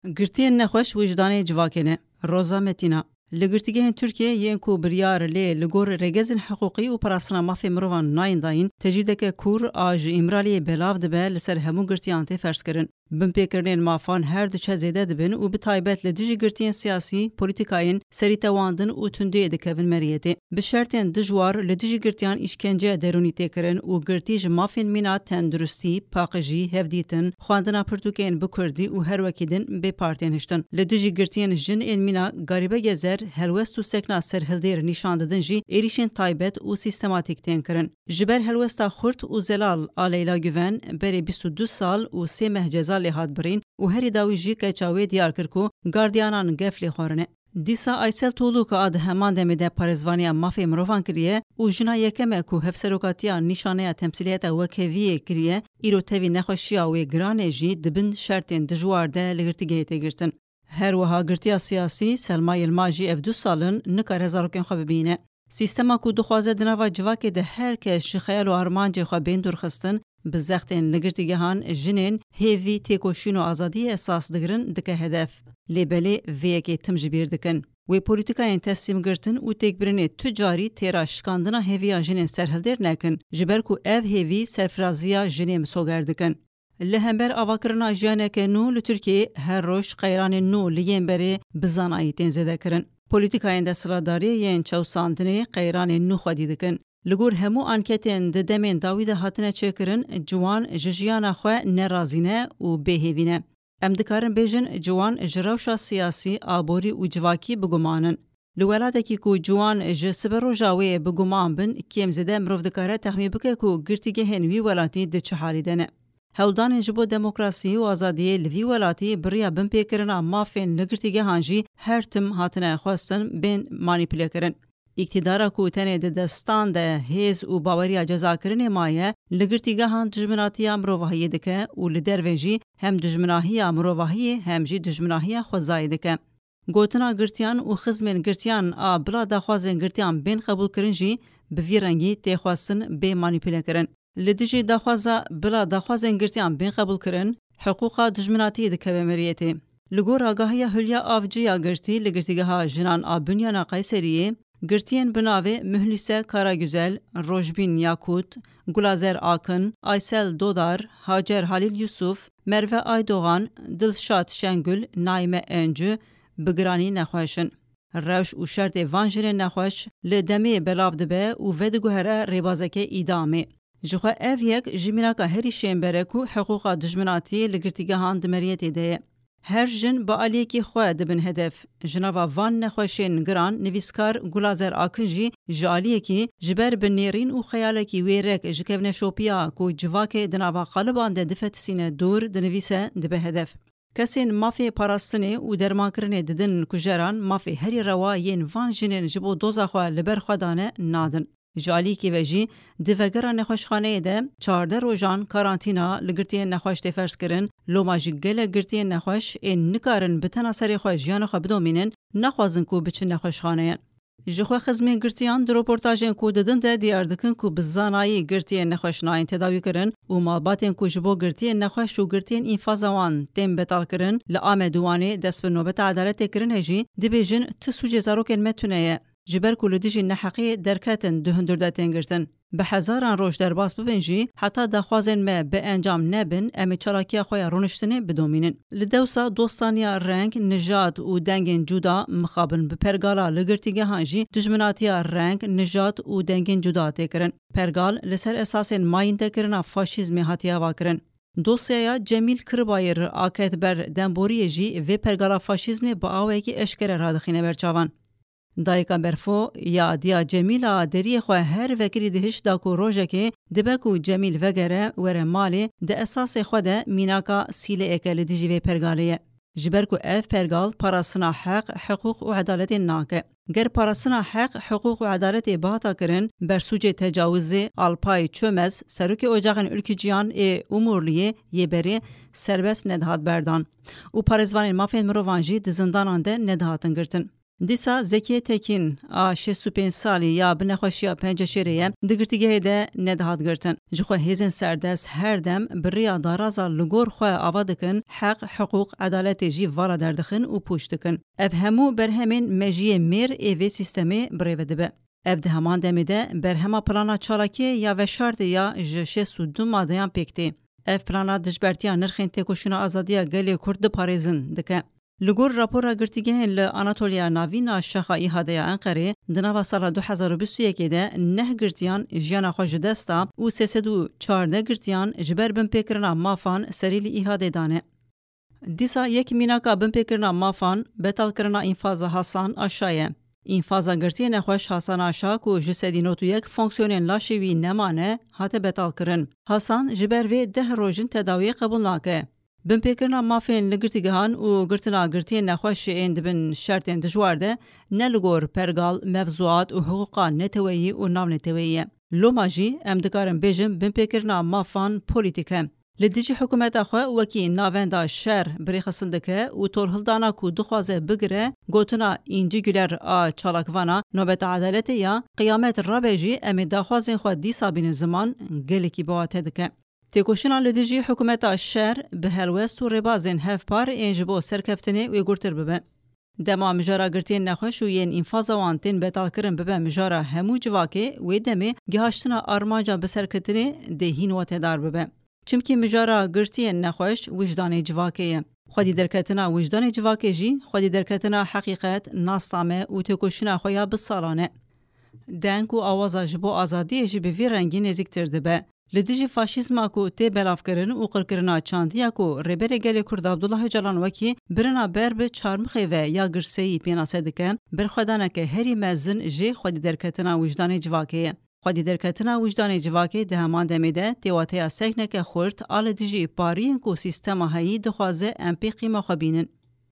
گرتین نخوش وجدان جواکنه روزا متینا لگرتیگه ترکیه ین کو بریار لی لگور رگزن حقوقی و پراسنا مافی مروان ناین داین تجیده که کور آج امرالی بلاو دبه لسر همون گرتیان تی فرس کرن. بم پیکرنین مافان هر دو چه زیده دبن و به تایبت لدیجی گرتین سیاسی پولیتیکاین سری تواندن و تندی دکوین مریته. به شرطین دجوار لدیجی گرتیان اشکنجه درونی تکرن و گرتیج مافین مینا تندرستی، پاقجی، هفدیتن، خواندنا پرتوکین بکردی و هر وکیدن به پارتین هشتن. لدیجی گرتین جن این مینا گریبه گزر هلوست و سکنا سر هلدیر نشان دادن جی ایریشن تایبت و سیستماتیک تین کرن. جبر هلوستا خورد و زلال آلیلا گوین بری 22 سال و 3 مهجزال لحاد برین و هری داوی جی که چاوی دیار کرکو گاردیانان گفلی خورنه. دیسا ایسل طولو که آده همان دمیده پارزوانی مافی مروفان کریه و جنا یکمه که هفسروکاتیان نشانه تمثیلیت وکویه کریه ایرو تاوی نخوشیا و گرانه جی دبند شرطین دجوارده لگرتیگه تگرتن. هر وها گرتیا سیاسی سلمای الماجی اف 2 سالن نکار هزارکن خواه ببینه. سیستما کو دخوازه دنوا جواکه ده هر کش خیال و ارمانج خواه بین درخستن بزختین لگرتیگهان جنین هیوی تیکوشین و آزادی احساس دگرن دکه هدف. لیبلی ویکی تمجبیر دکن. وی پولیتیکاین تسلیم گرتن و تکبرنی تجاری تیرا شکاندنا هیویا جنین سرهلدر نکن جبر کو اف هیوی سرفرازیا جنین مسوگر دکن. لهمبر آواکرنا جیانه که نو لترکیه هر روش قیران نو لیین بری بزانایی تنزده کرن. پولیتیکاین دستلاداری یین چوساندنی قیران نو خودی دکن. لگور همو انکتین ده دمین داویده هاتنه چه کرن جوان ججیانا خواه نرازینه و بهیوینه. ام دکارن بیجن جوان جروشا سیاسی آبوری و جواکی بگمانن. لولاده کو جوان جسبرو جاوی بگمان بن کیم زده مروف دکاره تخمی بکه کو گرتیگه هنوی ولاتی ده چه حالی دنه. هولدان جبو دموکراسی و آزادی لوی ولاتی بریا بن پیکرنا مافین لگرتیگه هانجی هر تم هاتنه خواستن بین مانیپله کرن. اقتدارا کو تنه ده دستان ده هیز و باوریا جزا کرنه مایه لگرتیگه هان دجمناتی امروواهی دکه و لدرونجی هم دجمناهی امروواهی هم جی دجمناهی خوزایی دکه. گوتنا گرتیان و خزمین گرتیان بلا دخوازن گرتیان بین قبول کرنجی بوی رنگی تیخواستن بین مانیپله کرن. لدیجی دخوازا بلا دخوازن گرتیان بین قبول کرن حقوقا دجمناتی دکه بمریته. لگور آگاهی هلیا آفجیا گرتی لگرتیگه ها جنان آبنیانا قیسریه گرتین بناوه مهلیسه کاراگوزل، روشبین یاکوت، گلازر آکن، آیسل دودار، هاجر حلیل یوسف، مروه آیدوغان، دلشاد شنگل، نایمه انجو، بگرانی نخوشن. روش و شرط وانجر نخوش لدمه بلاو دبه و ودگوهره ریبازک ایدامه. جخواه او یک جمیراکا هری شنبرکو حقوقا دجمناتی لگرتیگه هان دمریت ایده. هر جن با علیکی خواه دبن هدف. جنابا وان نخوشین گران نویسکار گلازر آکنجی جالیه کی جبر بنیرین و خیالکی ویرک جکوین شوپیا کو جواک دنابا قلبان ده دفت سینه دور دنویسه دبه هدف. کسین مافی پاراستنه و درمانکرنه ددن کجران مافی هری روا ین وان جنین جبو دوزا خواه لبر خودانه نادن. جالی کی وجی دوگرا نخوشخانه ده 14 روزان کارانتینا لگرتی نخوش تفرس کرن لوماجی گله گرتی نخوش این نکارن بتنا سری خوش جان خو بدومینن نخوازن کو بچ نخوشخانه جخوا خزمین گرتیان در رپورتاژن کو ددن ده دیار دکن کو بزانایی گرتی نخوش ناین تداوی کرن و مالباتن کو جبو گرتی نخوش و گرتین انفازوان تم بتال کرن لآمدوانی دست به نوبت عدالت کرن هجی دبیجن تسوج زاروکن متونه جبر کل دیجی نحقی درکتن دهندردتن گرتن. به هزاران روش در باس ببینجی حتی دخوازن ما به انجام نبن امی چراکی خواه رونشتنه بدومینن. لدوسا دوستانیا رنگ نجات و دنگن جدا مخابن به پرگالا لگرتیگه هانجی دجمناتیا رنگ نجات و دنگن جدا تکرن. پرگال لسر اساسن ماین تکرن فاشیزم هاتیا واکرن. دوسیا جمیل کربایر آکت بر دنبوری جی و پرگالا فاشیزم با آوه که اشکره رادخینه برچاوان. دایکا برفو یا دیا جمیلا دری خو هر وکری دهش داکو روزه که دبکو جمیل وگره ور مالی د اساس خود میناکا سیل اکل دیجی پرگالیه جبرکو اف پرگال پاراسنا حقوق و عدالت ناکه گر پاراسنا حقوق و عدالت باتا کرن بر سوج تجاوز آلپای چومز سروک اجاقن ülkücüyan امورلیه یه بری سربست ندهات بردان و پارزوان مافین مروانجی د زندانان ده ندهاتن گرتن دیسا زکی تکین 65 سالی یا بنخوشیا 5 شریه دگرتیگه ده ندهات گرتن جخوا هیزن سردست هر دم بریا دارازا لگور خواه آوا دکن حق حقوق عدالت جی والا دردخن و پوش دکن اف همو برهمین مجی میر ایوی سیستمی بریوه دبه اف ده همان دمیده برهما پلانا چالاکی یا وشارد یا جشه سودو مادیان پکتی اف پلانا دجبرتیا نرخین تکوشنا آزادیا گلی کرد پاریزن دکه لگور راپورا گرتیگه لآناتولیا ناوینا شخایی هدایا انقره دناوا سال 2021 ده نه گرتیان جیانا خوش دستا و 314 گرتیان جبر بمپیکرنا مافان سریلی ایهاده دانه. دیسا یک میناکا بمپیکرنا مافان بتال کرنا انفاز حسان آشایه. انفازا گرتی نخوش حسان آشا کو جسدی نوتو یک فونکسیونین لاشوی نمانه هاته بتال کرن. حسان جبر وی 10 روزن تداوی قبول ناکه. بمپیکرنا مافین لگرتیگهان و گرتنا گرتی نخوش این دبن شرطین دجوارده نلگور پرگال مفزوعات و حقوقا نتویی و نام نتویی. لوما جی ام دکارن بیجم بمپیکرنا مافان پولیتیکه. لدیجی حکومت خواه وکی ناوندا شر بریخسندکه و طولهلدانا کو دخوازه بگره گوتنا اینجی گلر چالاکوانا نوبت عدالت یا قیامت رابجی امی داخوازین خواه دیسا بین زمان گلکی بواته دکه. تکوشنا لدیجی حکومت شر به هلوست و ربازین هفپار اینجبو سرکفتنی و گرتر ببه. دما مجارا گرتین نخوش و ین انفازا وانتین بتال کرن ببه مجارا همو جواکه و دمه گهاشتنا آرماجا بسرکتنی دهین و تدار ببه. چمکی مجارا گرتی نخوش وجدان جواکه خودی درکتنا وجدان جواکه جی خودی درکتنا حقیقت ناستامه و تکوشنا خویا بسالانه دنگ و آوازا جبو آزادی جی به وی رنگی نزیکتر دبه لدیجی فاشیزما کو تی بلاف کرن و قرکرنا چاندیا کو ربر گل کرد عبدالله جلان وکی برنا بر به چارمخه و یا گرسی پیناسه دکه برخدانه که هری مزن جی خودی درکتنا وجدان جواکه خودی درکتنا وجدان جواکه ده همان دمیده تیواته سکنه که خورد آل دیجی پارین کو سیستم هایی دخوازه امپی قیمه خوابینن.